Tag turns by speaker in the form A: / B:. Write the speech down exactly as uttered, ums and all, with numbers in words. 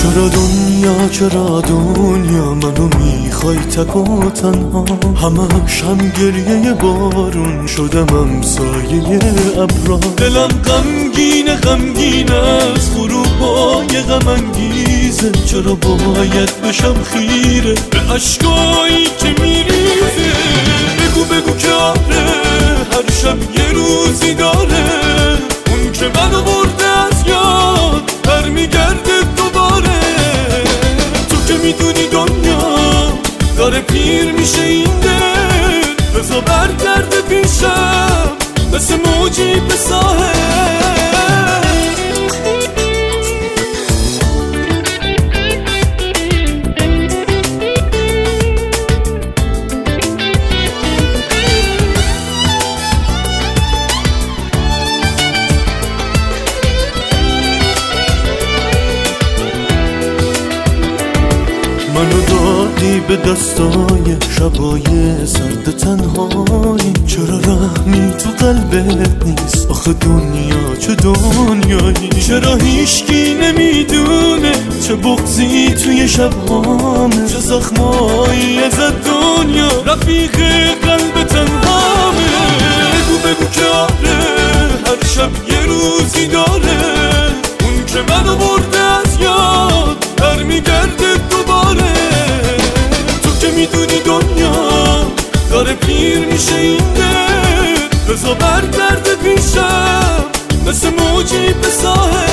A: چرا دنیا چرا دنیا منو میخوای تک و تنها، همش هم گریه بارون شدم امسایه ابرا. دلم غمگینه غمگین از غروبای غم انگیزه، چرا باید بشم خیره به اشکایی که میریزه. بگو بگو که آره هر شب یه روزی داره، اون که منو برده از یاد برمیگرده دوباره. تو که میدونی دنیا داره پیر میشه این دل، بزا برگرده پیشم مثل موجی به ساحل. منو دادی به دستای شبای سرد تنهایی، چرا رحمی تو قلبت نیست آخه دنیا چه دنیایی؟ چرا هیچکی نمیدونه چه بغضی توی شبهامه، چه زخمایی از دنیا رفیق قلب تنهامه. بگو بگو که آره هر شب یه روزی داره، اون که منو برده از یاد برمیگرده دوباره. تو که میدونی دنیا داره پیر میشه این دل، بزا برگرده پیشم مثل موجی به ساحل.